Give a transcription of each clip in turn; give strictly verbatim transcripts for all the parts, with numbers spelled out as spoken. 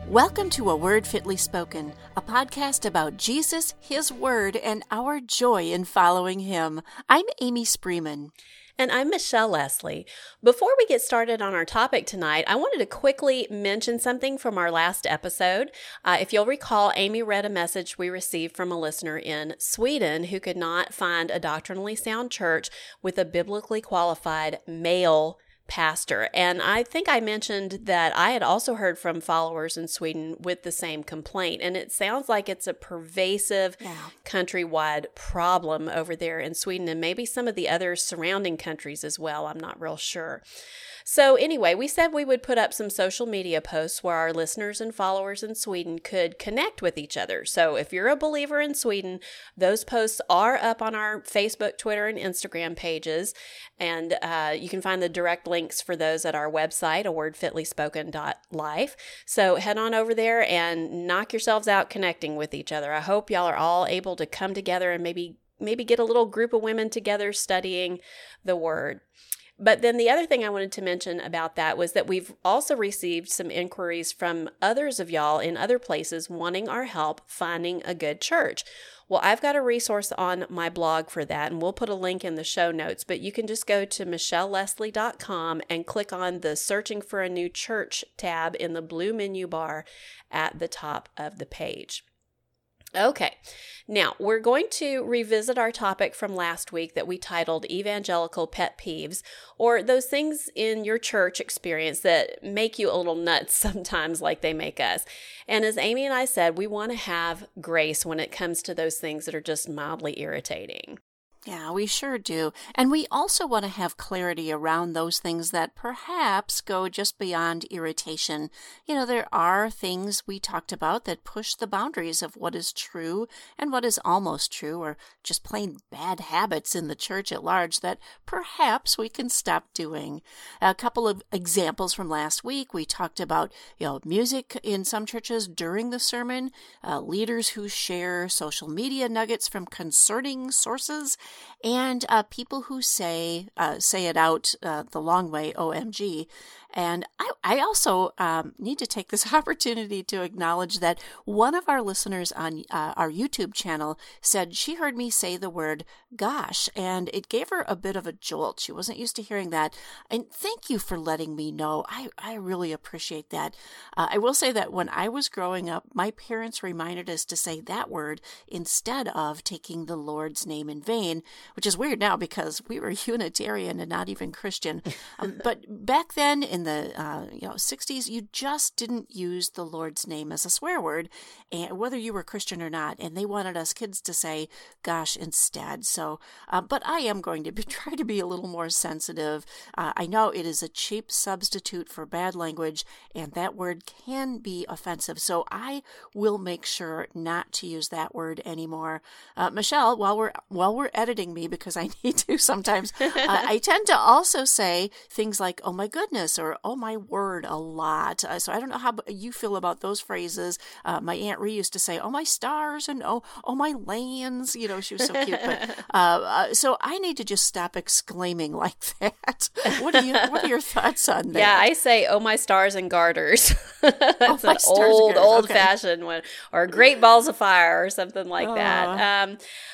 Welcome to A Word Fitly Spoken, a podcast about Jesus, His Word, and our joy in following Him. I'm Amy Spreeman. And I'm Michelle Leslie. Before we get started on our topic tonight, I wanted to quickly mention something from our last episode. Uh, if you'll recall, Amy read a message we received from a listener in Sweden who could not find a doctrinally sound church with a biblically qualified male pastor. And I think I mentioned that I had also heard from followers in Sweden with the same complaint. And it sounds like it's a pervasive Yeah. countrywide problem over there in Sweden and maybe some of the other surrounding countries as well. I'm not real sure. So anyway, we said we would put up some social media posts where our listeners and followers in Sweden could connect with each other. So if you're a believer in Sweden, those posts are up on our Facebook, Twitter, and Instagram pages. And uh, you can find the direct links for those at our website, a word fitly spoken dot life. So head on over there and knock yourselves out connecting with each other. I hope y'all are all able to come together and maybe maybe get a little group of women together studying the Word. But then the other thing I wanted to mention about that was that we've also received some inquiries from others of y'all in other places wanting our help finding a good church. Well, I've got a resource on my blog for that, and we'll put a link in the show notes, but you can just go to michelle leslie dot com and click on the Searching for a New Church tab in the blue menu bar at the top of the page. Okay, now we're going to revisit our topic from last week that we titled Evangelical Pet Peeves, or those things in your church experience that make you a little nuts sometimes like they make us. And as Amy and I said, we want to have grace when it comes to those things that are just mildly irritating. Yeah, we sure do. And we also want to have clarity around those things that perhaps go just beyond irritation. You know, there are things we talked about that push the boundaries of what is true and what is almost true, or just plain bad habits in the church at large that perhaps we can stop doing. A couple of examples from last week, we talked about, you know, music in some churches during the sermon, uh, leaders who share social media nuggets from concerning sources, and uh, people who say uh, say it out uh, the long way, O M G. And I, I also um, need to take this opportunity to acknowledge that one of our listeners on uh, our YouTube channel said she heard me say the word gosh, and it gave her a bit of a jolt. She wasn't used to hearing that. And thank you for letting me know. I, I really appreciate that. Uh, I will say that when I was growing up, my parents reminded us to say that word instead of taking the Lord's name in vain, which is weird now because we were Unitarian and not even Christian. Um, but back then, in the uh, you know sixties, you just didn't use the Lord's name as a swear word, and whether you were Christian or not. And they wanted us kids to say "gosh" instead. So, uh, but I am going to be, try to be a little more sensitive. Uh, I know it is a cheap substitute for bad language, and that word can be offensive. So I will make sure not to use that word anymore. Uh, Michelle, while we're while we're editing me, because I need to sometimes, uh, I tend to also say things like "oh my goodness" or "oh my word" a lot. Uh, so I don't know how you feel about those phrases. Uh, my Aunt Ree used to say "oh my stars" and "oh oh my lands." You know, she was so cute. But uh, uh, so I need to just stop exclaiming like that. What are you? What are your thoughts on that? Yeah, I say "oh my stars and garters." That's oh, an old, old-fashioned okay. one, or "great balls of fire" or something like uh. that. Um,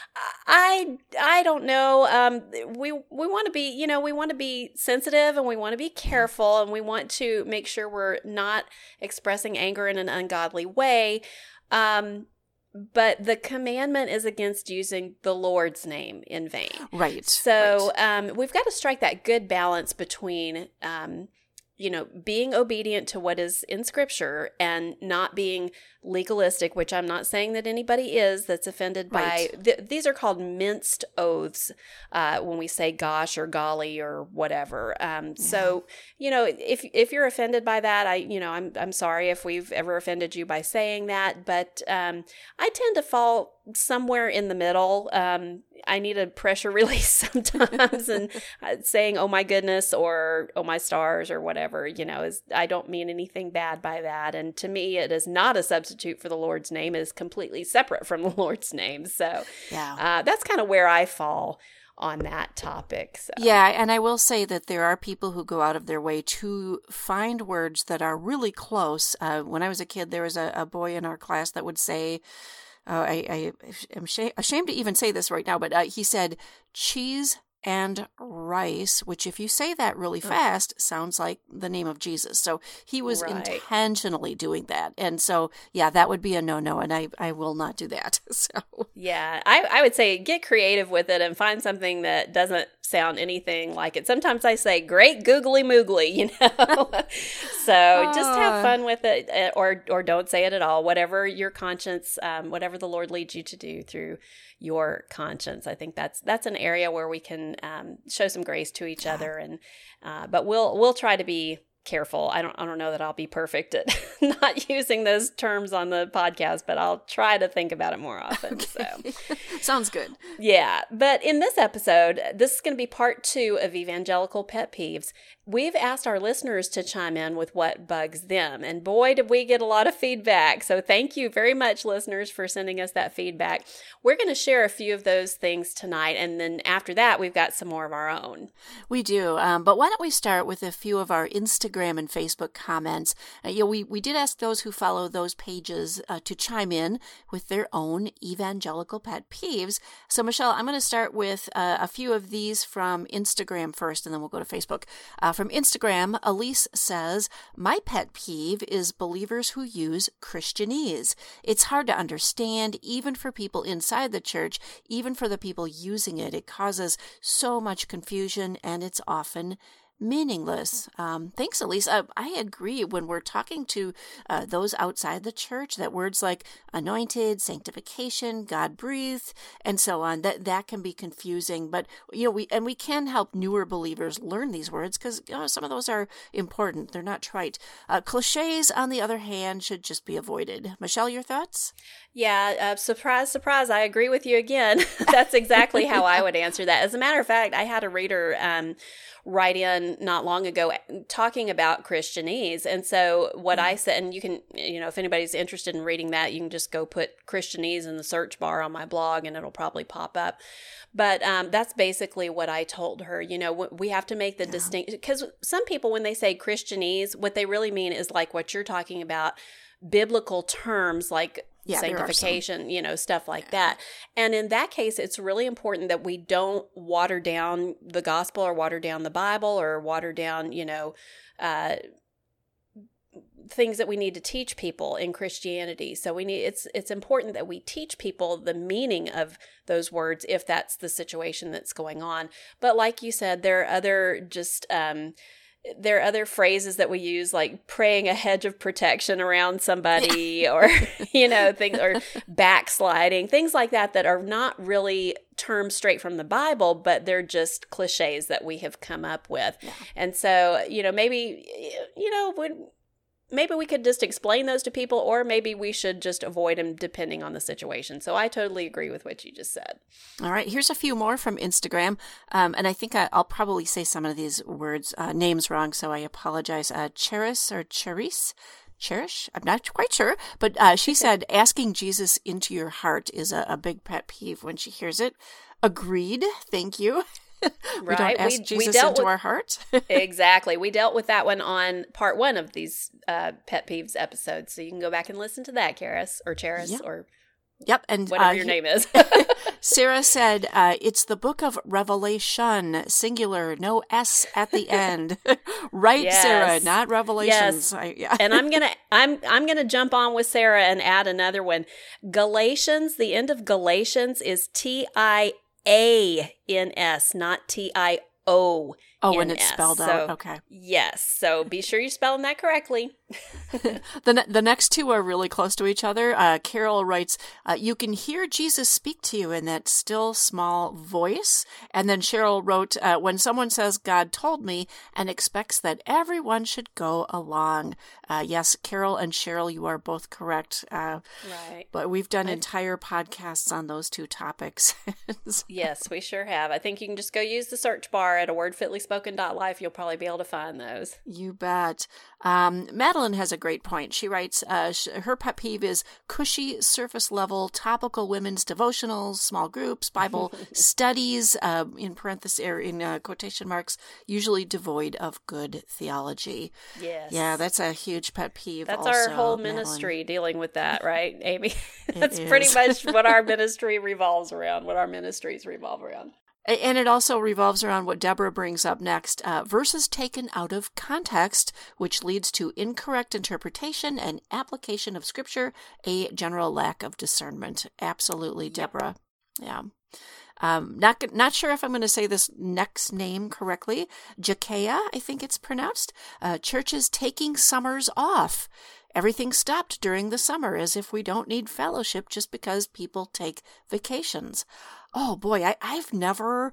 I I don't know. Um, we we want to be, you know, we want to be sensitive and we want to be careful and we want to make sure we're not expressing anger in an ungodly way. Um, but the commandment is against using the Lord's name in vain. Right. So right. Um, we've got to strike that good balance between um, you know, being obedient to what is in Scripture and not being legalistic, which I'm not saying that anybody is that's offended right. by. Th- these are called minced oaths uh, when we say gosh or golly or whatever. Um, yeah. So, you know, if if you're offended by that, I, you know, I'm I'm sorry if we've ever offended you by saying that, but um, I tend to fall somewhere in the middle. Um, I need a pressure release sometimes, and saying "oh my goodness" or "oh my stars" or whatever, you know, is I don't mean anything bad by that. And to me, it is not a substitute for the Lord's name. It is completely separate from the Lord's name. So yeah. uh, that's kind of where I fall on that topic. So. Yeah, and I will say that there are people who go out of their way to find words that are really close. Uh, when I was a kid, there was a, a boy in our class that would say, uh, I, I am sh- ashamed to even say this right now, but uh, he said, cheese and rice, which if you say that really fast, sounds like the name of Jesus. So he was right. intentionally doing that. And so, yeah, that would be a no-no, and I, I will not do that. So yeah, I, I would say get creative with it and find something that doesn't sound anything like it. Sometimes I say, great googly moogly, you know? So just have fun with it, or or don't say it at all, whatever your conscience, um, whatever the Lord leads you to do through your conscience. I think that's that's an area where we can um, show some grace to each other, and uh, but we'll we'll try to be careful. I don't I don't know that I'll be perfect at not using those terms on the podcast, but I'll try to think about it more often. Okay. So sounds good. Yeah. But in this episode, this is going to be part two of Evangelical Pet Peeves. We've asked our listeners to chime in with what bugs them. And boy, did we get a lot of feedback. So thank you very much, listeners, for sending us that feedback. We're going to share a few of those things tonight. And then after that, we've got some more of our own. We do. Um, but why don't we start with a few of our Instagram and Facebook comments? Uh, you know, we, we did ask those who follow those pages uh, to chime in with their own evangelical pet peeves. So, Michelle, I'm going to start with uh, a few of these from Instagram first, and then we'll go to Facebook. Uh, from Instagram, Elise says, my pet peeve is believers who use Christianese. It's hard to understand, even for people inside the church, even for the people using it. It causes so much confusion, and it's often meaningless. Um, thanks, Elise. Uh, I agree when we're talking to uh, those outside the church that words like anointed, sanctification, God-breathed, and so on, that that can be confusing. But, you know, we and we can help newer believers learn these words because, you know, some of those are important. They're not trite. Uh, cliches, on the other hand, should just be avoided. Michelle, your thoughts? Yeah, uh, surprise, surprise. I agree with you again. That's exactly how I would answer that. As a matter of fact, I had a reader um, write in not long ago talking about Christianese. And so what mm-hmm. I said, and you can, you know, if anybody's interested in reading that, you can just go put Christianese in the search bar on my blog and it'll probably pop up. But um, that's basically what I told her. You know, we have to make the yeah. distinction, because some people, when they say Christianese, what they really mean is like what you're talking about, biblical terms like yeah, sanctification, you know, stuff like yeah. that. And in that case, it's really important that we don't water down the gospel or water down the Bible or water down, you know, uh, things that we need to teach people in Christianity. So we need it's it's important that we teach people the meaning of those words if that's the situation that's going on. But like you said, there are other just um There are other phrases that we use, like praying a hedge of protection around somebody, or, you know, things, or backsliding, things like that, that are not really terms straight from the Bible, but they're just cliches that we have come up with. Yeah. And so, you know, maybe, you know, when, maybe we could just explain those to people, or maybe we should just avoid them depending on the situation. So I totally agree with what you just said. All right. Here's a few more from Instagram. Um, and I think I, I'll probably say some of these words, uh, names wrong, so I apologize. Uh, Cheris or Cherise? Cherish? I'm not quite sure. But uh, she said, asking Jesus into your heart is a, a big pet peeve when she hears it. Agreed. Thank you. we right. don't ask we, Jesus we dealt into with, our heart. Exactly. We dealt with that one on part one of these uh, Pet Peeves episodes. So you can go back and listen to that, Karis, or Cheris, yep. or yep. and whatever uh, your name is. Sarah said, uh, it's the book of Revelation, singular, no S at the end. Right, yes. Sarah, not Revelations. Yes. I, yeah. And I'm gonna I'm I'm gonna jump on with Sarah and add another one. Galatians, the end of Galatians is T I A N S, not T I O. Oh, when it's spelled so, out. Okay. Yes. So be sure you're spelling that correctly. the ne- the next two are really close to each other. Uh, Carol writes, uh, you can hear Jesus speak to you in that still small voice. And then Cheryl wrote, uh, when someone says God told me and expects that everyone should go along. Uh, yes, Carol and Cheryl, you are both correct. Uh, right. But we've done entire podcasts on those two topics. Yes, we sure have. I think you can just go use the search bar at a word fitly spoken dot life. You'll probably be able to find those. You bet. Um, Madeline Madeline has a great point. She writes, uh, sh- her pet peeve is cushy, surface-level, topical women's devotionals, small groups, Bible studies, uh, in parentheses, or in uh, quotation marks, usually devoid of good theology. Yes. Yeah, that's a huge pet peeve. That's also, our whole Madeline. ministry dealing with that, right, Amy? That's It pretty is. much what our ministry revolves around, what our ministries revolve around. And it also revolves around what Deborah brings up next, uh, verses taken out of context, which leads to incorrect interpretation and application of Scripture, a general lack of discernment. Absolutely, Deborah. Yep. Yeah. Um, not not sure if I'm going to say this next name correctly. Jakea, I think it's pronounced. Uh, churches taking summers off. Everything stopped during the summer, as if we don't need fellowship just because people take vacations. Oh boy, I, I've never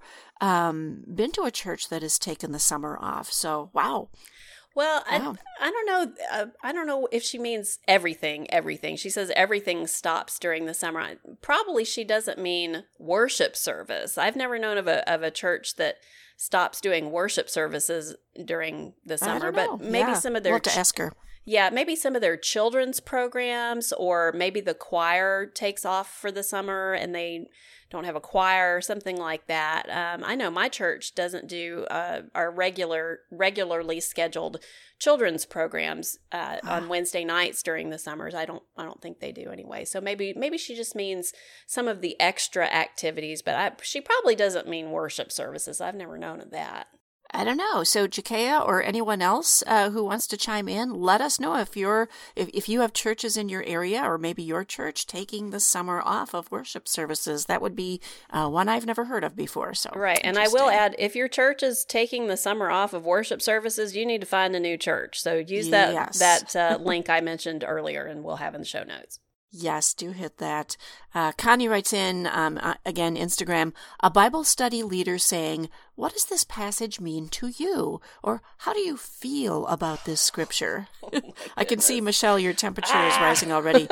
um, been to a church that has taken the summer off. So, wow. Well, Wow. I, I don't know. Uh, I don't know if she means everything, everything. She says everything stops during the summer. Probably she doesn't mean worship service. I've never known of a of a church that stops doing worship services during the summer, I don't know. but maybe Yeah. some of their We'll have to ask her. Yeah, maybe some of their children's programs, or maybe the choir takes off for the summer and they don't have a choir or something like that. Um, I know my church doesn't do uh, our regular, regularly scheduled children's programs uh, Ah. on Wednesday nights during the summers. I don't, I don't think they do anyway. So maybe, maybe she just means some of the extra activities, but I, she probably doesn't mean worship services. I've never known of that. I don't know. So, Jakea or anyone else uh, who wants to chime in, let us know if you're if, if you have churches in your area, or maybe your church taking the summer off of worship services. That would be uh, one I've never heard of before. So, right, and I will add, if your church is taking the summer off of worship services, you need to find a new church. So use that Yes. that uh, link I mentioned earlier, and we'll have in the show notes. Yes, do hit that. Uh, Connie writes in, um, uh, again, Instagram, a Bible study leader saying, what does this passage mean to you? Or how do you feel about this scripture? Oh I can see, Michelle, your temperature Ah. is rising already.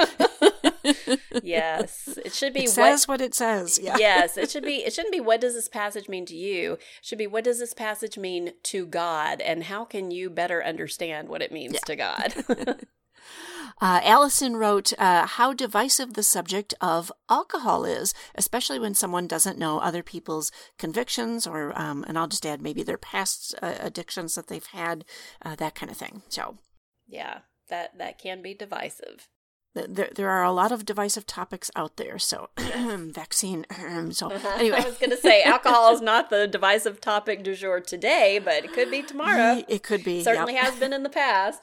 Yes, it should be. It says what, what it says. Yeah. Yes, it should be. It shouldn't be, what does this passage mean to you? It should be, what does this passage mean to God? And how can you better understand what it means Yeah. to God? Uh, Allison wrote, uh, how divisive the subject of alcohol is, especially when someone doesn't know other people's convictions or, um, and I'll just add maybe their past uh, addictions that they've had, uh, that kind of thing. So, Yeah, that, that can be divisive. There, there are a lot of divisive topics out there. So, vaccine. So, anyway. I was going to say, alcohol is not the divisive topic du jour today, but it could be tomorrow. It could be. Certainly yep. has been in the past.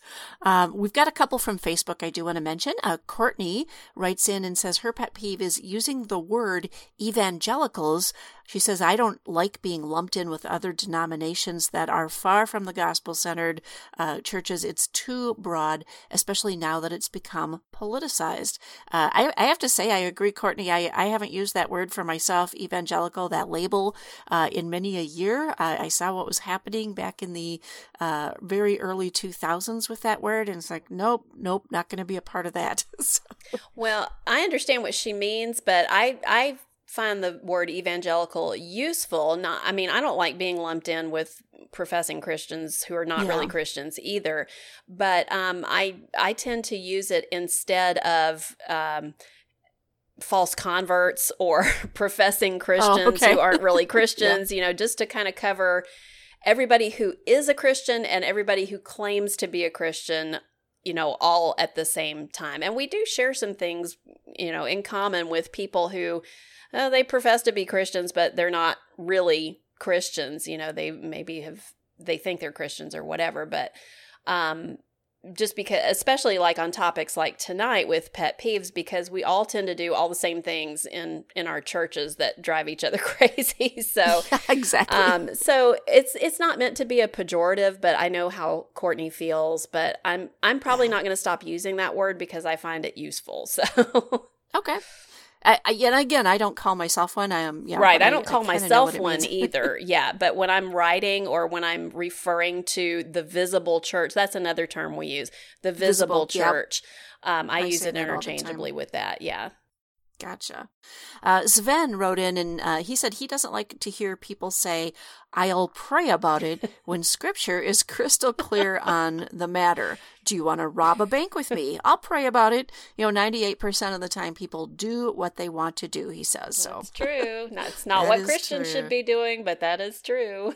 Um, we've got a couple from Facebook I do want to mention. Uh, Courtney writes in and says her pet peeve is using the word evangelicals. She says, I don't like being lumped in with other denominations that are far from the gospel-centered uh, churches. It's too broad, especially now that it's become politicized. Uh, I, I have to say, I agree, Courtney. I, I haven't used that word for myself, evangelical, that label, uh, in many a year. Uh, I saw what was happening back in the uh, very early two thousands with that word, and it's like, nope, nope, not going to be a part of that. So. Well, I understand what she means, but I I find the word evangelical useful. Not, I mean, I don't like being lumped in with professing Christians who are not Yeah. really Christians either. But um, I I tend to use it instead of um, false converts or professing Christians Oh, okay. who aren't really Christians. You know, just to kind of cover everybody who is a Christian and everybody who claims to be a Christian, you know, all at the same time. And we do share some things, you know, in common with people who, uh, they profess to be Christians, but they're not really Christians. You know, they maybe have, they think they're Christians or whatever, but um, just because, especially like on topics like tonight with pet peeves, because we all tend to do all the same things in, in our churches that drive each other crazy. So Yeah, exactly. Um, so it's it's not meant to be a pejorative, but I know how Courtney feels. But I'm I'm probably not going to stop using that word because I find it useful. So Okay. I, I, and again, I don't call myself one. I am yeah, right, but I don't call kinda know myself what it one means. either. Yeah, but when I'm writing or when I'm referring to the visible church, that's another term we use. The visible, Visible, yep. church. Um, I, I use say it that all the time. interchangeably with that. Yeah. Gotcha. Uh, Sven wrote in and uh, he said he doesn't like to hear people say, I'll pray about it when scripture is crystal clear on the matter. Do you want to rob a bank with me? I'll pray about it. You know, ninety-eight percent of the time people do what they want to do, he says. So that's true. That's not what Christians true. should be doing, but that is true.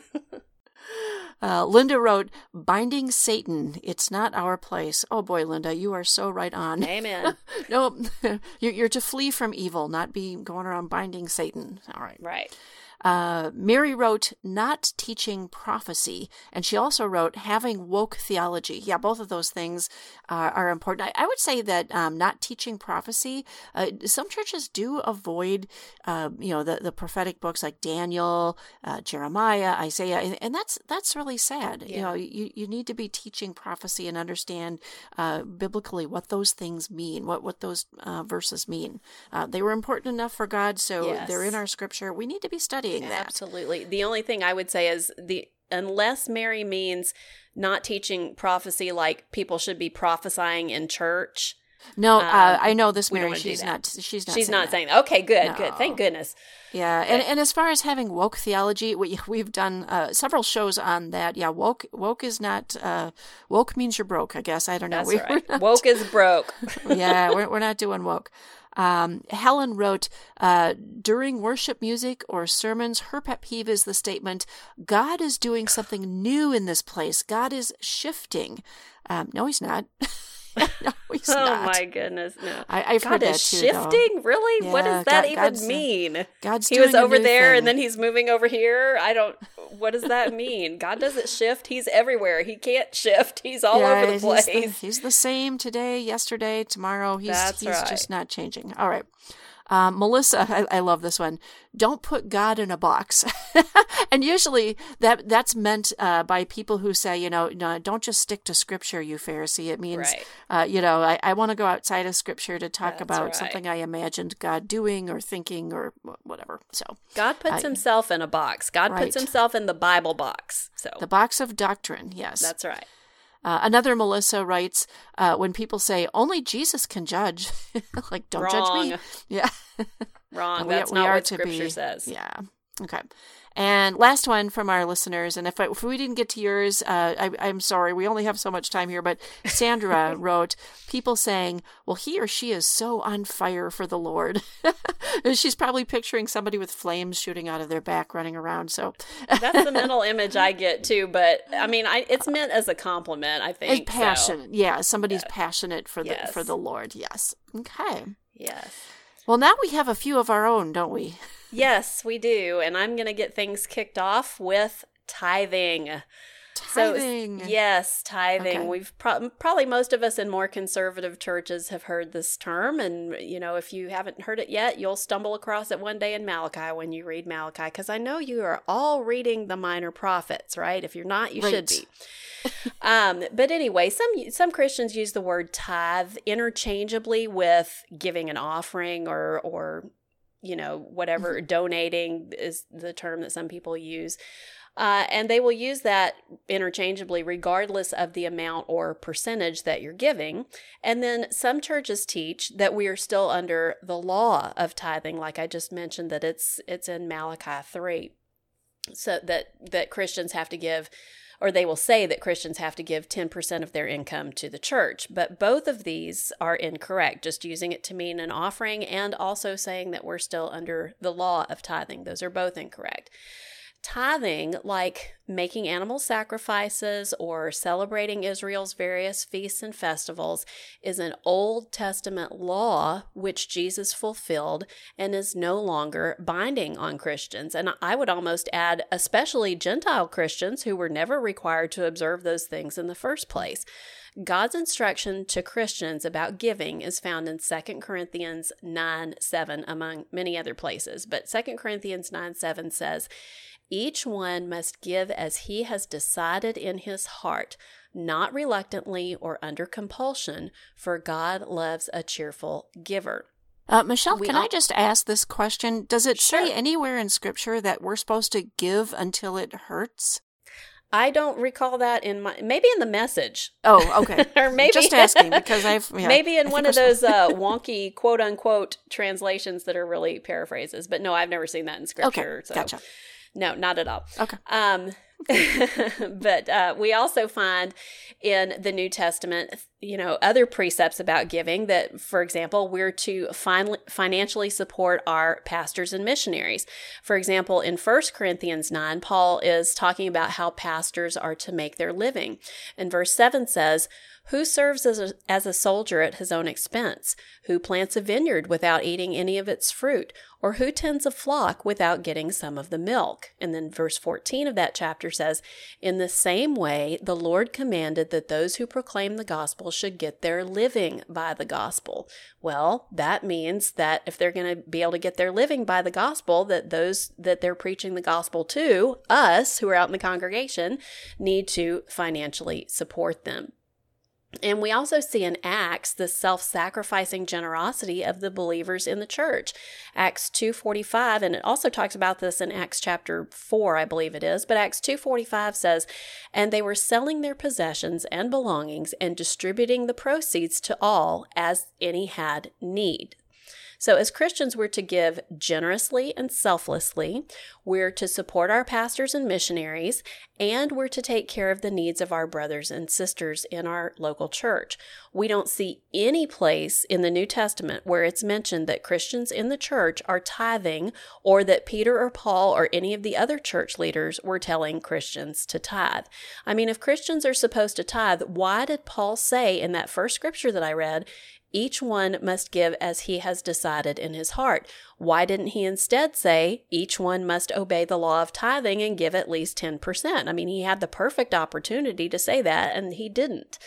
Uh, Linda wrote, binding Satan, it's not our place. Oh boy, Linda, you are so right on. Amen. No, you're, you're to flee from evil, not be going around binding Satan. All right. Right. Uh, Mary wrote, not teaching prophecy. And she also wrote, having woke theology. Yeah, both of those things uh, are important. I, I would say that um, not teaching prophecy, uh, some churches do avoid, uh, you know, the, the prophetic books like Daniel, uh, Jeremiah, Isaiah, and, and that's that's really sad. Yeah. You know, you, you need to be teaching prophecy and understand uh, biblically what those things mean, what, what those uh, verses mean. Uh, they were important enough for God, so yes. they're in our scripture. We need to be studying that. Absolutely. The only thing I would say is the unless Mary means not teaching prophecy like people should be prophesying in church. No, um, uh, I know this Mary. She's not. She's not. She's saying not that. saying that. Okay, good, no. good. Thank goodness. Yeah, and, and as far as having woke theology, we we've done uh, several shows on that. Yeah, woke woke is not uh, woke means you're broke. I guess I don't know. That's we, right. Not, woke is broke. Yeah, we're we're not doing woke. Um, Helen wrote, uh, during worship music or sermons, her pet peeve is the statement, God is doing something new in this place. God is shifting. Um, no, he's not. No, he's oh not. my goodness, no. I, I've God heard is that too, shifting? though. Really? Yeah, what does that God, even God's, mean? God's he doing was a over new there thing. and then he's moving over here. I don't, what does that mean? God doesn't shift. He's everywhere. He can't shift. He's all yeah, over the place. He's the, he's the same today, yesterday, tomorrow. He's, That's he's right. just not changing. All right. Um, Melissa, I, I love this one. Don't put God in a box. And usually that that's meant uh, by people who say, you know, no, don't just stick to scripture, you Pharisee. It means, Right. uh, you know, I, I want to go outside of scripture to talk That's about right. something I imagined God doing or thinking or whatever. So God puts I- himself in a box. God Right. puts himself in the Bible box. So the box of doctrine, yes. that's right. Uh, another Melissa writes, uh, when people say, only Jesus can judge, like, don't Wrong. judge me. Yeah. Wrong. We- That's we not are what to Scripture be- says. Yeah. Okay. And last one from our listeners, and if, I, if we didn't get to yours, uh, I, I'm sorry, we only have so much time here, but Sandra wrote, people saying, well, he or she is so on fire for the Lord. She's probably picturing somebody with flames shooting out of their back running around, so. That's the mental image I get too, but I mean, I, it's meant as a compliment, I think. It's passionate. So. Yeah, somebody's Yes. passionate for the Yes. for the Lord, yes. Okay. Yes. Well, now we have a few of our own, don't we? Yes, we do. And I'm going to get things kicked off with tithing. Tithing. So, yes, tithing. Okay. We've pro- probably most of us in more conservative churches have heard this term. And, you know, if you haven't heard it yet, you'll stumble across it one day in Malachi when you read Malachi. Because I know you are all reading the Minor Prophets, right? If you're not, you Right. should be. um, but anyway, some some Christians use the word tithe interchangeably with giving an offering or or you know whatever Mm-hmm. donating is the term that some people use, uh, and they will use that interchangeably regardless of the amount or percentage that you're giving. And then some churches teach that we are still under the law of tithing, like I just mentioned, that it's it's in Malachi three, so that that Christians have to give. Or they will say that Christians have to give ten percent of their income to the church. But both of these are incorrect, just using it to mean an offering and also saying that we're still under the law of tithing. Those are both incorrect. Tithing, like making animal sacrifices or celebrating Israel's various feasts and festivals, is an Old Testament law which Jesus fulfilled and is no longer binding on Christians. And I would almost add, especially Gentile Christians who were never required to observe those things in the first place. God's instruction to Christians about giving is found in Second Corinthians nine seven, among many other places. But Second Corinthians nine seven says, each one must give as he has decided in his heart, not reluctantly or under compulsion, for God loves a cheerful giver. Uh, Michelle, We can all- I just ask this question? Does it Sure. say anywhere in Scripture that we're supposed to give until it hurts? I don't recall that in my, maybe in the Message. Oh, okay. Or maybe just asking because I've yeah, maybe in I one of those uh, wonky quote unquote translations that are really paraphrases. But no, I've never seen that in scripture. Okay, so. gotcha. No, not at all. Okay. Um, but uh, we also find in the New Testament, you know, other precepts about giving that, for example, we're to fin- financially support our pastors and missionaries. For example, in First Corinthians nine, Paul is talking about how pastors are to make their living. And verse seven says, "Who serves as a, as a soldier at his own expense? Who plants a vineyard without eating any of its fruit? Or who tends a flock without getting some of the milk?" And then verse fourteen of that chapter says, "In the same way, the Lord commanded that those who proclaim the gospel should get their living by the gospel." Well, that means that if they're going to be able to get their living by the gospel, that those that they're preaching the gospel to, us who are out in the congregation, need to financially support them. And we also see in Acts the self-sacrificing generosity of the believers in the church. Acts two forty-five, and it also talks about this in Acts chapter four, I believe it is, but Acts two forty-five says, "And they were selling their possessions and belongings and distributing the proceeds to all as any had need." So as Christians, we're to give generously and selflessly. We're to support our pastors and missionaries, and we're to take care of the needs of our brothers and sisters in our local church. We don't see any place in the New Testament where it's mentioned that Christians in the church are tithing, or that Peter or Paul or any of the other church leaders were telling Christians to tithe. I mean, if Christians are supposed to tithe, why did Paul say in that first scripture that I read, each one must give as he has decided in his heart? Why didn't he instead say each one must obey the law of tithing and give at least ten percent? I mean, he had the perfect opportunity to say that, and he didn't.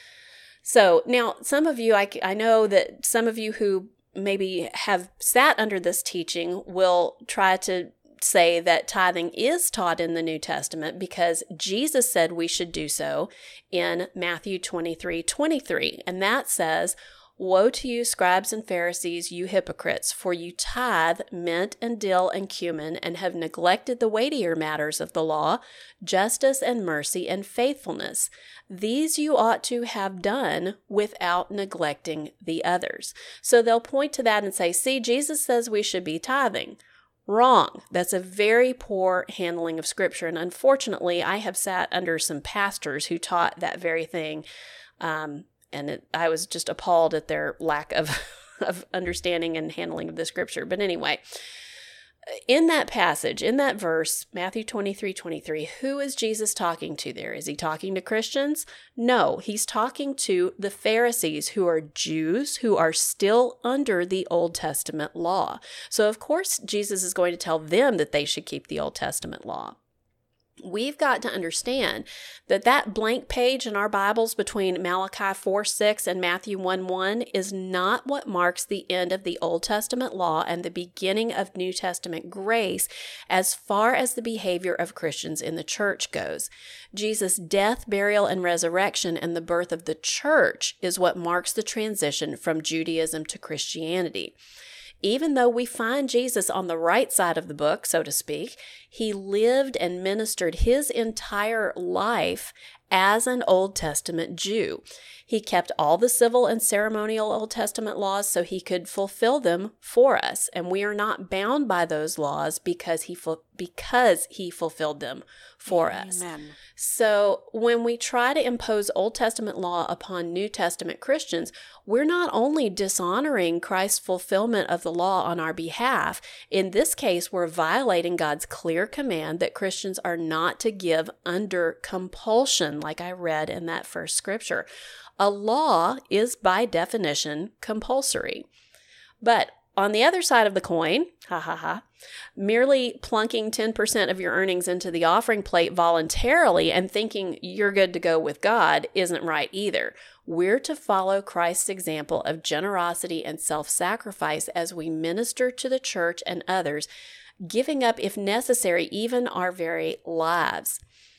So now some of you, I, I know that some of you who maybe have sat under this teaching will try to say that tithing is taught in the New Testament because Jesus said we should do so in Matthew twenty-three twenty-three. And that says, "Woe to you, scribes and Pharisees, you hypocrites, for you tithe mint and dill and cumin, and have neglected the weightier matters of the law, justice and mercy and faithfulness. These you ought to have done without neglecting the others." So they'll point to that and say, see, Jesus says we should be tithing. Wrong. That's a very poor handling of Scripture. And unfortunately, I have sat under some pastors who taught that very thing. Um, And it, I was just appalled at their lack of, of understanding and handling of the Scripture. But anyway, in that passage, in that verse, Matthew twenty-three twenty-three, who is Jesus talking to there? Is he talking to Christians? No, he's talking to the Pharisees, who are Jews who are still under the Old Testament law. So of course, Jesus is going to tell them that they should keep the Old Testament law. We've got to understand that that blank page in our Bibles between Malachi four six and Matthew one one is not what marks the end of the Old Testament law and the beginning of New Testament grace as far as the behavior of Christians in the church goes. Jesus' death, burial, and resurrection and the birth of the church is what marks the transition from Judaism to Christianity. Even though we find Jesus on the right side of the book, so to speak, he lived and ministered his entire life as an Old Testament Jew. He kept all the civil and ceremonial Old Testament laws so he could fulfill them for us, and we are not bound by those laws because he fu- because he fulfilled them for Amen. us. So when we try to impose Old Testament law upon New Testament Christians, we're not only dishonoring Christ's fulfillment of the law on our behalf. In this case, we're violating God's clear command that Christians are not to give under compulsion, like I read in that first scripture. A law is by definition compulsory. But on the other side of the coin, ha ha ha, merely plunking ten percent of your earnings into the offering plate voluntarily and thinking you're good to go with God isn't right either. We're to follow Christ's example of generosity and self-sacrifice as we minister to the church and others, giving up, if necessary, even our very lives.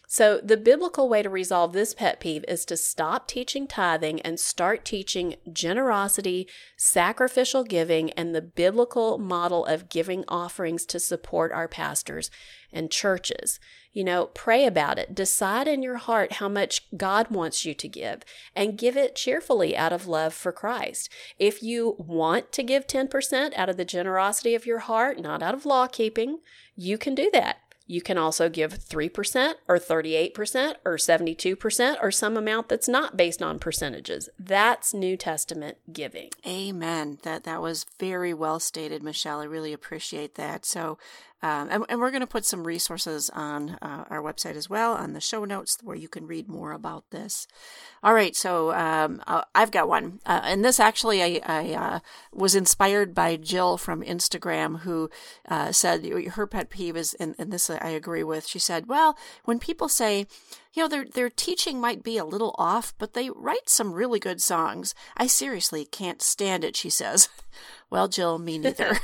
So the biblical way to resolve this pet peeve is to stop teaching tithing and start teaching generosity, sacrificial giving, and the biblical model of giving offerings to support our pastors and churches. You know, pray about it. Decide in your heart how much God wants you to give and give it cheerfully out of love for Christ. If you want to give ten percent out of the generosity of your heart, not out of law keeping, you can do that. You can also give three percent or thirty-eight percent or seventy-two percent or some amount that's not based on percentages. That's New Testament giving. Amen. That that was very well stated, Michelle. I really appreciate that. So, um, and, and we're going to put some resources on uh, our website as well, on the show notes, where you can read more about this. All right, so um, uh, I've got one. Uh, and this actually I, I uh, was inspired by Jill from Instagram, who uh, said her pet peeve is, and, and this I agree with, she said, well, when people say, you know, their their teaching might be a little off, but they write some really good songs. I seriously can't stand it, she says. Well, Jill, me neither.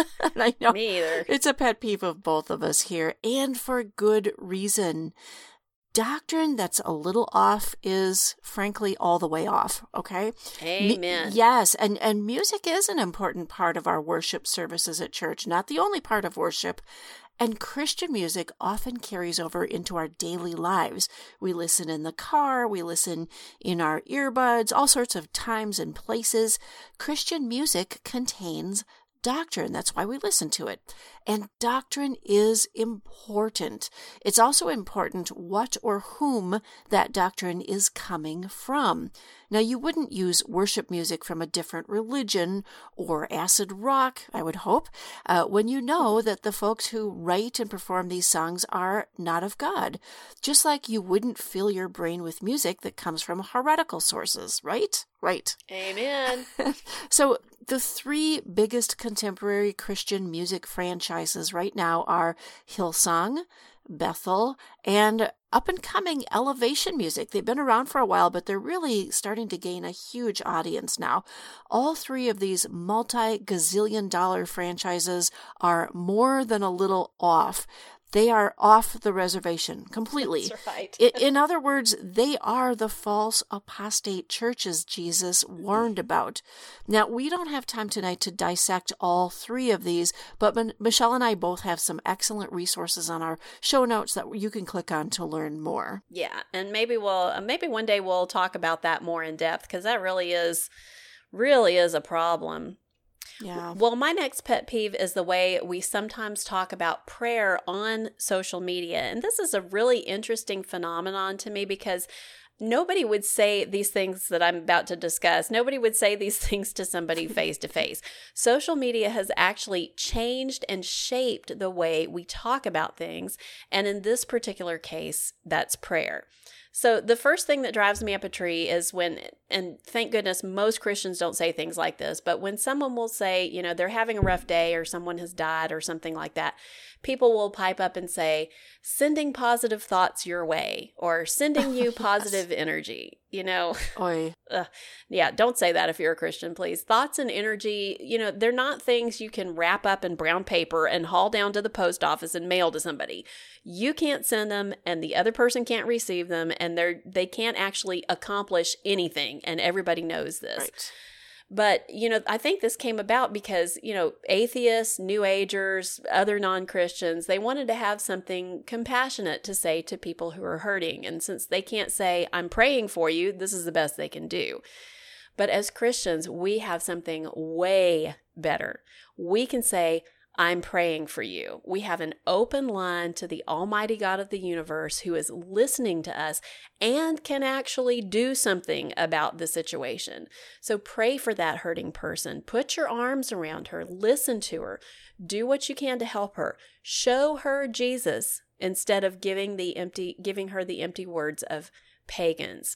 I know Me either. It's a pet peeve of both of us here, and for good reason. Doctrine that's a little off is, frankly, all the way off, okay? Amen. M- yes, and, and music is an important part of our worship services at church, not the only part of worship. And Christian music often carries over into our daily lives. We listen in the car, we listen in our earbuds, all sorts of times and places. Christian music contains doctrine. That's why we listen to it. And doctrine is important. It's also important what or whom that doctrine is coming from. Now, you wouldn't use worship music from a different religion or acid rock, I would hope, uh, when you know that the folks who write and perform these songs are not of God. Just like you wouldn't fill your brain with music that comes from heretical sources, right? Right. Amen. So the three biggest contemporary Christian music franchises right now are Hillsong, Bethel, and up-and-coming Elevation Music. They've been around for a while, but they're really starting to gain a huge audience now. All three of these multi-gazillion dollar franchises are more than a little off. They are off the reservation completely. That's right. in, in other words, they are the false apostate churches Jesus warned about. Now, we don't have time tonight to dissect all three of these, but M- Michelle and I both have some excellent resources on our show notes that you can click on to learn more. Yeah, and maybe we'll maybe one day we'll talk about that more in depth, because that really is really is a problem. Yeah. Well, my next pet peeve is the way we sometimes talk about prayer on social media. And this is a really interesting phenomenon to me, because nobody would say these things that I'm about to discuss. Nobody would say these things to somebody face to face. Social media has actually changed and shaped the way we talk about things. And in this particular case, that's prayer. So the first thing that drives me up a tree is when, and thank goodness most Christians don't say things like this, but when someone will say, you know, they're having a rough day or someone has died or something like that, people will pipe up and say, sending positive thoughts your way, or sending you positive energy, you know. Oy. Uh, yeah, don't say that if you're a Christian, please. Thoughts and energy, you know, they're not things you can wrap up in brown paper and haul down to the post office and mail to somebody. You can't send them, and the other person can't receive them, and they're they can't actually accomplish anything, and everybody knows this. Right. But, you know, I think this came about because, you know, atheists, New Agers, other non-Christians, they wanted to have something compassionate to say to people who are hurting. And since they can't say, I'm praying for you, this is the best they can do. But as Christians, we have something way better. We can say, I'm praying for you. We have an open line to the Almighty God of the universe who is listening to us and can actually do something about the situation. So pray for that hurting person. Put your arms around her. Listen to her. Do what you can to help her. Show her Jesus instead of giving the empty, giving her the empty words of pagans.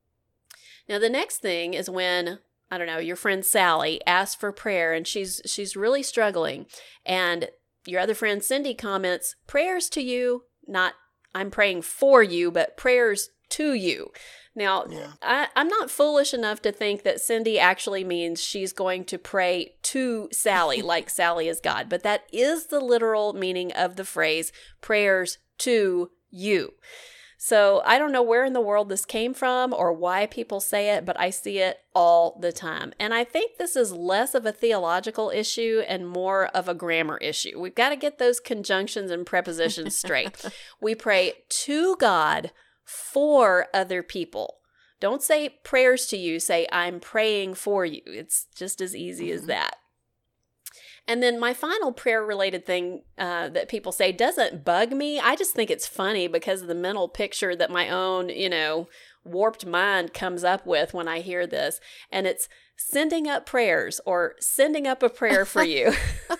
Now, the next thing is when, I don't know, your friend Sally asks for prayer and she's she's really struggling. And your other friend Cindy comments, prayers to you, not I'm praying for you, but prayers to you. Now, Yeah. I, I'm not foolish enough to think that Cindy actually means she's going to pray to Sally like Sally is God. But that is the literal meaning of the phrase prayers to you. So I don't know where in the world this came from or why people say it, but I see it all the time. And I think this is less of a theological issue and more of a grammar issue. We've got to get those conjunctions and prepositions straight. We pray to God for other people. Don't say prayers to you. Say, I'm praying for you. It's just as easy mm-hmm. as that. And then my final prayer-related thing uh, that people say doesn't bug me. I just think it's funny because of the mental picture that my own, you know, warped mind comes up with when I hear this. And it's sending up prayers or sending up a prayer for you.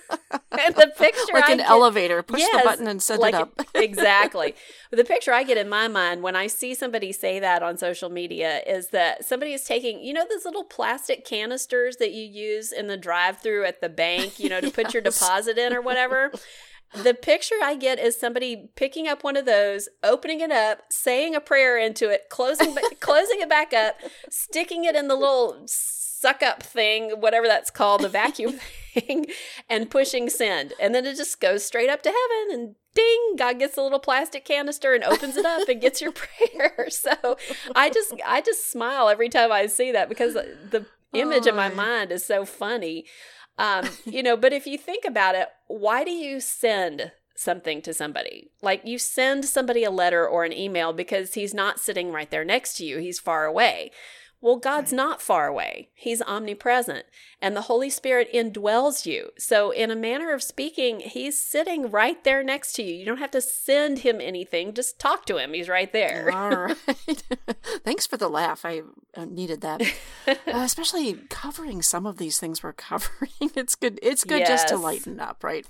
And the picture like I an get, elevator, push yes, the button and send like, it up. Exactly. The picture I get in my mind when I see somebody say that on social media is that somebody is taking, you know, those little plastic canisters that you use in the drive-thru at the bank, you know, to put your Yes. deposit in or whatever. The picture I get is somebody picking up one of those, opening it up, saying a prayer into it, closing closing it back up, sticking it in the little suck up thing, whatever that's called, the vacuum thing, and pushing send. And then it just goes straight up to heaven and ding, God gets a little plastic canister and opens it up and gets your prayer. So I just I just smile every time I see that because the image oh. in my mind is so funny. Um, you know, but if you think about it, why do you send something to somebody? Like you send somebody a letter or an email because he's not sitting right there next to you. He's far away. Well, God's right. not far away. He's omnipresent, and the Holy Spirit indwells you. So in a manner of speaking, he's sitting right there next to you. You don't have to send him anything. Just talk to him. He's right there. All right. Thanks for the laugh. I needed that. Uh, especially covering some of these things we're covering. It's good. It's good yes. just to lighten up, right?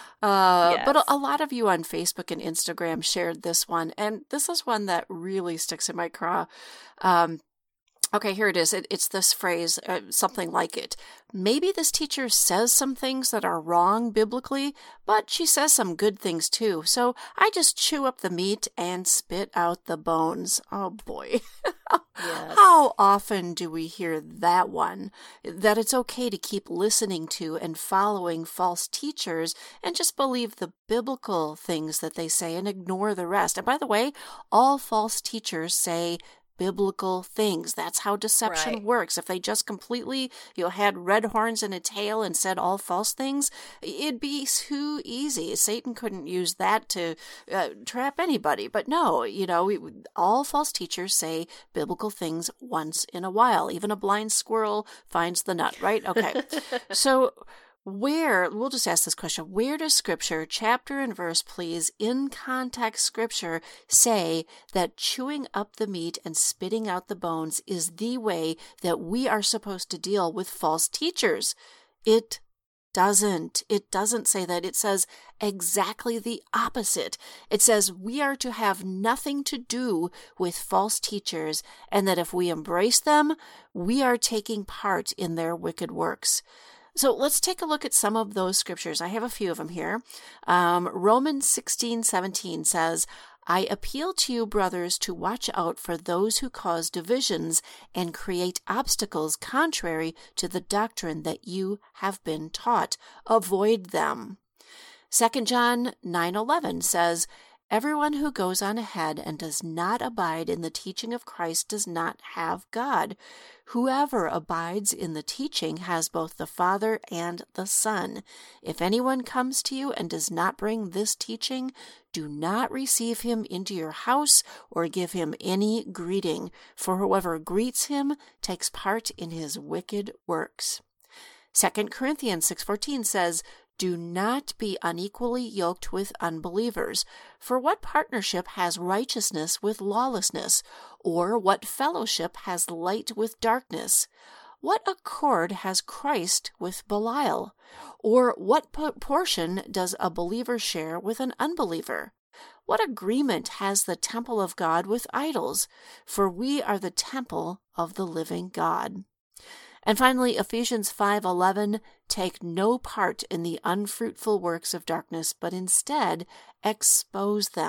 Uh, yes. But a, a lot of you on Facebook and Instagram shared this one, and this is one that really sticks in my craw. Um, Okay, here it is. It, it's this phrase, uh, something like it. Maybe this teacher says some things that are wrong biblically, but she says some good things too. So I just chew up the meat and spit out the bones. Oh boy. Yes. How often do we hear that one? That it's okay to keep listening to and following false teachers and just believe the biblical things that they say and ignore the rest. And by the way, all false teachers say biblical things. That's how deception right. works. If they just completely, you know, had red horns and a tail and said all false things, it'd be too easy. Satan couldn't use that to uh, trap anybody. But no, you know, we, all false teachers say biblical things once in a while. Even a blind squirrel finds the nut, right? Okay. So where, we'll just ask this question, where does Scripture, chapter and verse, please, in context Scripture, say that chewing up the meat and spitting out the bones is the way that we are supposed to deal with false teachers? It doesn't. It doesn't say that. It says exactly the opposite. It says we are to have nothing to do with false teachers, and that if we embrace them, we are taking part in their wicked works. So let's take a look at some of those scriptures. I have a few of them here. Um, Romans sixteen seventeen says, I appeal to you, brothers, to watch out for those who cause divisions and create obstacles contrary to the doctrine that you have been taught. Avoid them. Second John nine eleven says, everyone who goes on ahead and does not abide in the teaching of Christ does not have God. Whoever abides in the teaching has both the Father and the Son. If anyone comes to you and does not bring this teaching, do not receive him into your house or give him any greeting, for whoever greets him takes part in his wicked works. Second Corinthians six fourteen says, do not be unequally yoked with unbelievers. For what partnership has righteousness with lawlessness? Or what fellowship has light with darkness? What accord has Christ with Belial? Or what portion does a believer share with an unbeliever? What agreement has the temple of God with idols? For we are the temple of the living God. And finally, Ephesians five eleven, take no part in the unfruitful works of darkness, but instead expose them.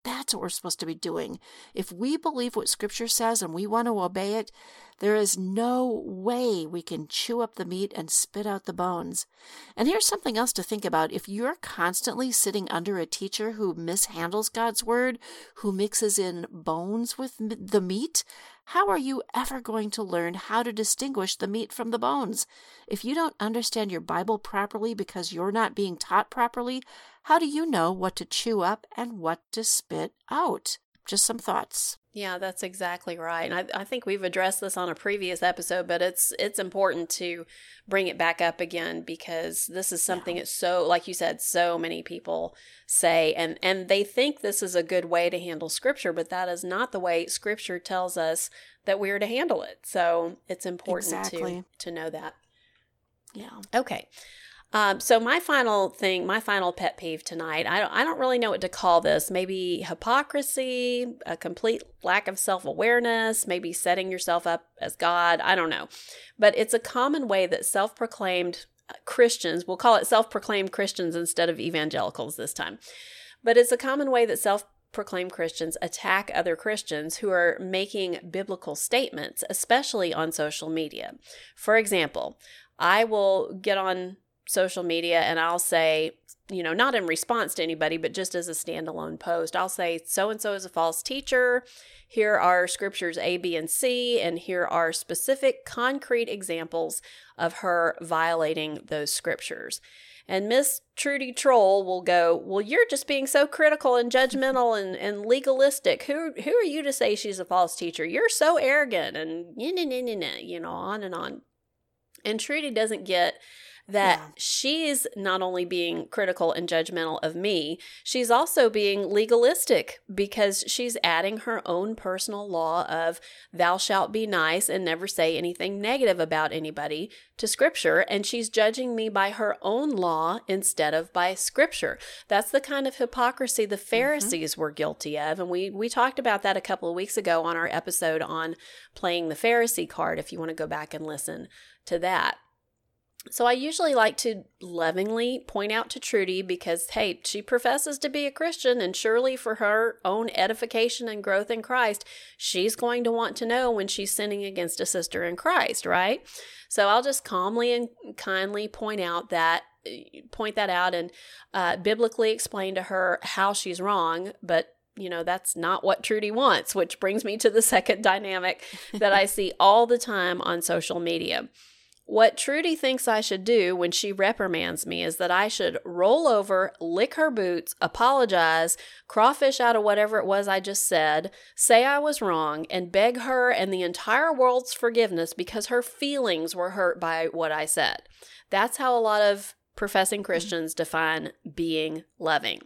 That's what we're supposed to be doing. If we believe what Scripture says and we want to obey it, there is no way we can chew up the meat and spit out the bones. And here's something else to think about. If you're constantly sitting under a teacher who mishandles God's word, who mixes in bones with the meat, how are you ever going to learn how to distinguish the meat from the bones? If you don't understand your Bible properly because you're not being taught properly, how do you know what to chew up and what to spit out? Just some thoughts. Yeah, that's exactly right. And I, I think we've addressed this on a previous episode, but it's it's important to bring it back up again because this is something yeah. that so, like you said, so many people say, and, and they think this is a good way to handle Scripture, but that is not the way Scripture tells us that we're to handle it. So it's important exactly. to, to know that. Yeah. Okay. Um, so my final thing, my final pet peeve tonight, I don't, I don't really know what to call this. Maybe hypocrisy, a complete lack of self-awareness, maybe setting yourself up as God. I don't know. But it's a common way that self-proclaimed Christians, we'll call it self-proclaimed Christians instead of evangelicals this time. But it's a common way that self-proclaimed Christians attack other Christians who are making biblical statements, especially on social media. For example, I will get on social media and I'll say, you know, not in response to anybody, but just as a standalone post, I'll say, so-and-so is a false teacher. Here are scriptures A, B, and C, and here are specific concrete examples of her violating those scriptures. And Miss Trudy Troll will go, well, you're just being so critical and judgmental and, and legalistic. Who who are you to say she's a false teacher? You're so arrogant and, you know, on and on. And Trudy doesn't get that yeah. she's not only being critical and judgmental of me, she's also being legalistic because she's adding her own personal law of thou shalt be nice and never say anything negative about anybody to Scripture, and she's judging me by her own law instead of by Scripture. That's the kind of hypocrisy the Pharisees mm-hmm. were guilty of, and we, we talked about that a couple of weeks ago on our episode on playing the Pharisee card, if you want to go back and listen to that. So I usually like to lovingly point out to Trudy because, hey, she professes to be a Christian, and surely for her own edification and growth in Christ, she's going to want to know when she's sinning against a sister in Christ, right? So I'll just calmly and kindly point out that, point that out and uh, biblically explain to her how she's wrong, but you know, that's not what Trudy wants, which brings me to the second dynamic that I see all the time on social media. What Trudy thinks I should do when she reprimands me is that I should roll over, lick her boots, apologize, crawfish out of whatever it was I just said, say I was wrong, and beg her and the entire world's forgiveness because her feelings were hurt by what I said. That's how a lot of professing Christians define being loving.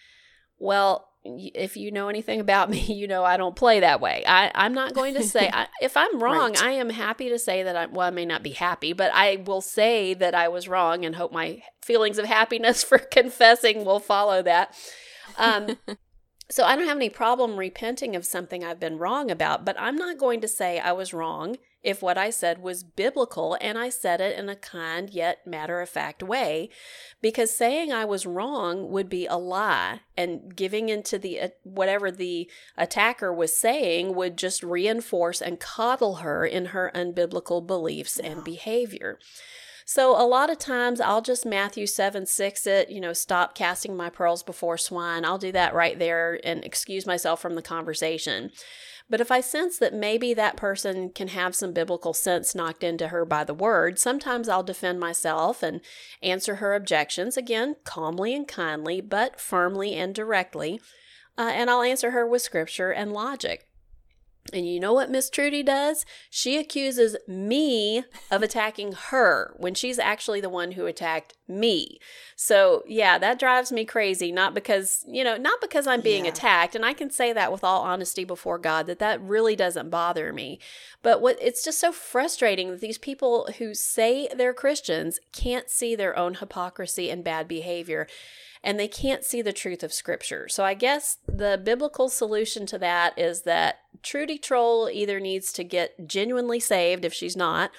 Well, if you know anything about me, you know I don't play that way. I, I'm not going to say, I, if I'm wrong, right. I am happy to say that I, well, I may not be happy, but I will say that I was wrong and hope my feelings of happiness for confessing will follow that. Um, so I don't have any problem repenting of something I've been wrong about, but I'm not going to say I was wrong if what I said was biblical and I said it in a kind yet matter-of-fact way, because saying I was wrong would be a lie, and giving into the uh, whatever the attacker was saying would just reinforce and coddle her in her unbiblical beliefs yeah. and behavior. So a lot of times I'll just Matthew seven six it, you know, stop casting my pearls before swine. I'll do that right there and excuse myself from the conversation. But if I sense that maybe that person can have some biblical sense knocked into her by the word, sometimes I'll defend myself and answer her objections, again, calmly and kindly, but firmly and directly. Uh, and I'll answer her with scripture and logic. And you know what Miss Trudy does? She accuses me of attacking her when she's actually the one who attacked me. So yeah, that drives me crazy. Not because, you know, not because I'm being yeah. attacked. And I can say that with all honesty before God, that that really doesn't bother me. But what it's just so frustrating that these people who say they're Christians can't see their own hypocrisy and bad behavior. And they can't see the truth of Scripture. So I guess the biblical solution to that is that Trudy Troll either needs to get genuinely saved if she's not,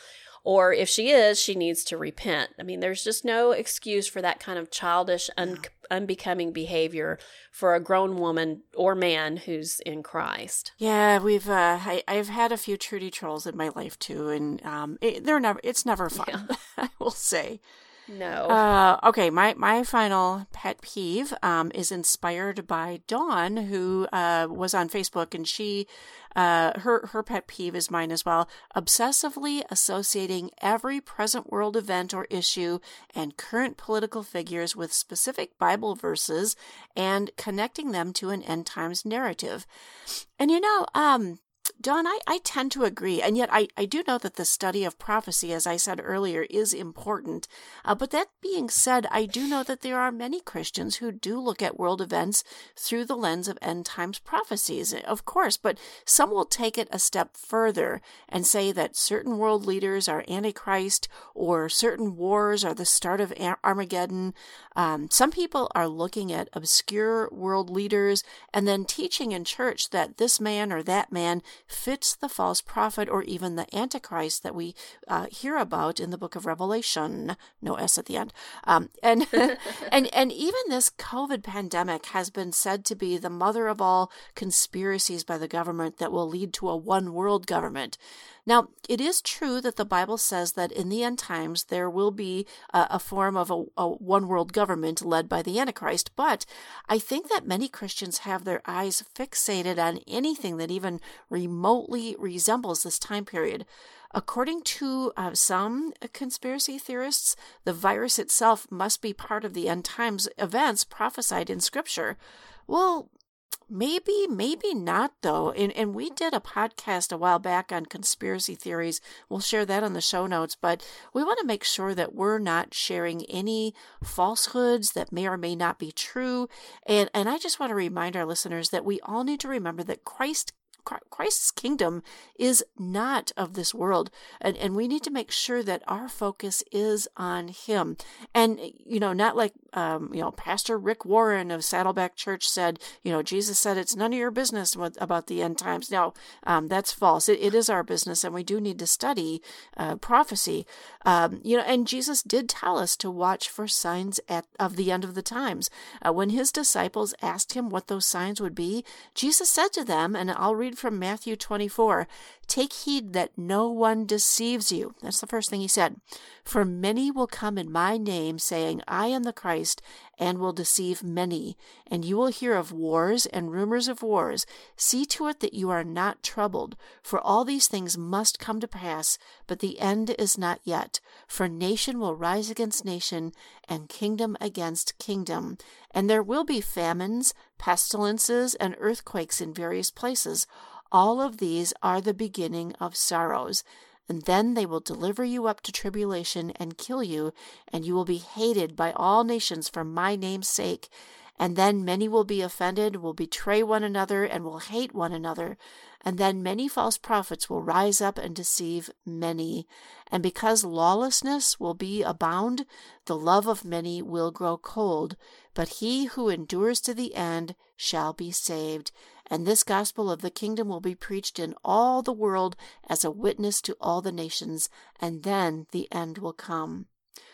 Or if she is, she needs to repent. I mean, there's just no excuse for that kind of childish, un- unbecoming behavior for a grown woman or man who's in Christ. Yeah, we've uh, I, I've had a few Trudy trolls in my life too, and um, it, they're never. It's never fun. Yeah. I will say. No. Uh, okay, my, my final pet peeve um, is inspired by Dawn, who uh, was on Facebook, and she, uh, her her pet peeve is mine as well, obsessively associating every present world event or issue and current political figures with specific Bible verses and connecting them to an end times narrative. And you know, um, Dawn, I, I tend to agree, and yet I, I do know that the study of prophecy, as I said earlier, is important. Uh, but that being said, I do know that there are many Christians who do look at world events through the lens of end times prophecies, of course, but some will take it a step further and say that certain world leaders are Antichrist or certain wars are the start of Armageddon. Um, some people are looking at obscure world leaders and then teaching in church that this man or that man fits the false prophet or even the Antichrist that we uh, hear about in the book of Revelation. No S at the end. Um, and, and, and even this COVID pandemic has been said to be the mother of all conspiracies by the government that will lead to a one world government. Now, it is true that the Bible says that in the end times there will be a, a form of a, a one-world government led by the Antichrist, but I think that many Christians have their eyes fixated on anything that even remotely resembles this time period. According to uh, some conspiracy theorists, the virus itself must be part of the end times events prophesied in Scripture. Well, Maybe, maybe not, though. And, and we did a podcast a while back on conspiracy theories. We'll share that on the show notes. But we want to make sure that we're not sharing any falsehoods that may or may not be true. And, and I just want to remind our listeners that we all need to remember that Christ Christ's kingdom is not of this world, and, and we need to make sure that our focus is on him. And, you know, not like, um, you know, Pastor Rick Warren of Saddleback Church said, you know, Jesus said it's none of your business what, about the end times. No, um, that's false. It, it is our business, and we do need to study uh, prophecy. Um, you know, and Jesus did tell us to watch for signs at of the end of the times. Uh, when his disciples asked him what those signs would be, Jesus said to them, and I'll read from Matthew twenty-four, "Take heed that no one deceives you." That's the first thing he said. "For many will come in my name, saying, 'I am the Christ,' and will deceive many. And you will hear of wars and rumors of wars. See to it that you are not troubled, for all these things must come to pass, but the end is not yet. For nation will rise against nation, and kingdom against kingdom. And there will be famines, pestilences, and earthquakes in various places. All of these are the beginning of sorrows. And then they will deliver you up to tribulation and kill you, and you will be hated by all nations for my name's sake. And then many will be offended, will betray one another, and will hate one another. And then many false prophets will rise up and deceive many. And because lawlessness will be abound, the love of many will grow cold. But he who endures to the end shall be saved. And this gospel of the kingdom will be preached in all the world as a witness to all the nations, and then the end will come."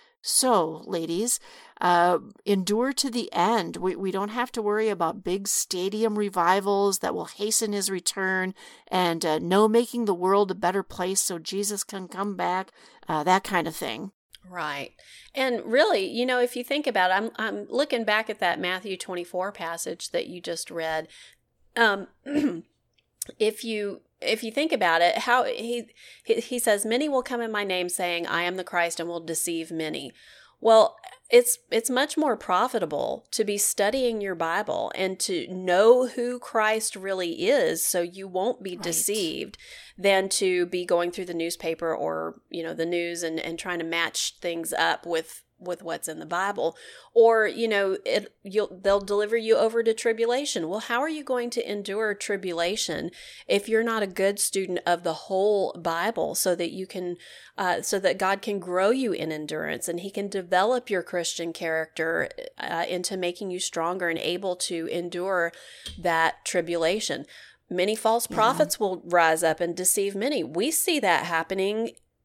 So, ladies, uh, endure to the end. We, we don't have to worry about big stadium revivals that will hasten his return and uh, no making the world a better place so Jesus can come back, uh, that kind of thing. Right. And really, you know, if you think about it, I'm, I'm looking back at that Matthew twenty-four passage that you just read. Um, if you if you think about it, how he he says, "Many will come in my name, saying, 'I am the Christ,' and will deceive many." Well, it's it's much more profitable to be studying your Bible and to know who Christ really is, so you won't be right. deceived, than to be going through the newspaper or, you know, the news and, and trying to match things up with with what's in the Bible. Or, you know, it you'll they'll deliver you over to tribulation. Well, how are you going to endure tribulation if you're not a good student of the whole Bible, so that you can uh, so that God can grow you in endurance and he can develop your Christian character uh, into making you stronger and able to endure that tribulation? Many false prophets yeah. will rise up and deceive many. We see that happening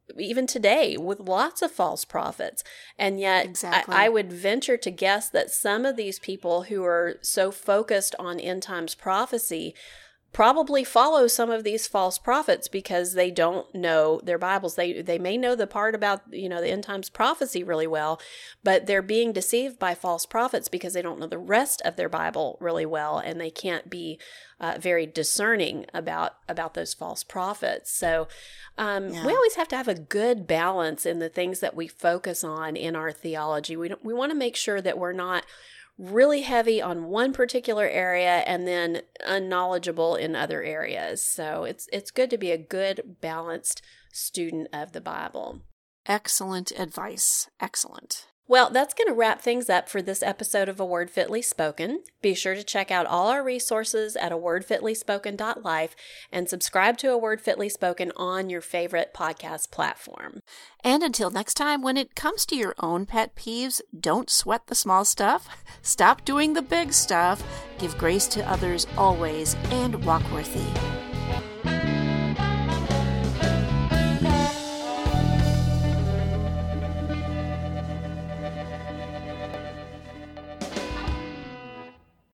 even today with lots of false prophets. And yet exactly. I, I would venture to guess that some of these people who are so focused on end times prophecy probably follow some of these false prophets because they don't know their Bibles. They they may know the part about, you know, the end times prophecy really well, but they're being deceived by false prophets because they don't know the rest of their Bible really well, and they can't be uh, very discerning about about those false prophets. So um, yeah. we always have to have a good balance in the things that we focus on in our theology. We don't, we want to make sure that we're not really heavy on one particular area and then unknowledgeable in other areas. So it's it's good to be a good, balanced student of the Bible. Excellent advice. Excellent. Well, that's going to wrap things up for this episode of A Word Fitly Spoken. Be sure to check out all our resources at a word fitly spoken dot life and subscribe to A Word Fitly Spoken on your favorite podcast platform. And until next time, when it comes to your own pet peeves, don't sweat the small stuff. Stop doing the big stuff. Give grace to others always, and walk worthy.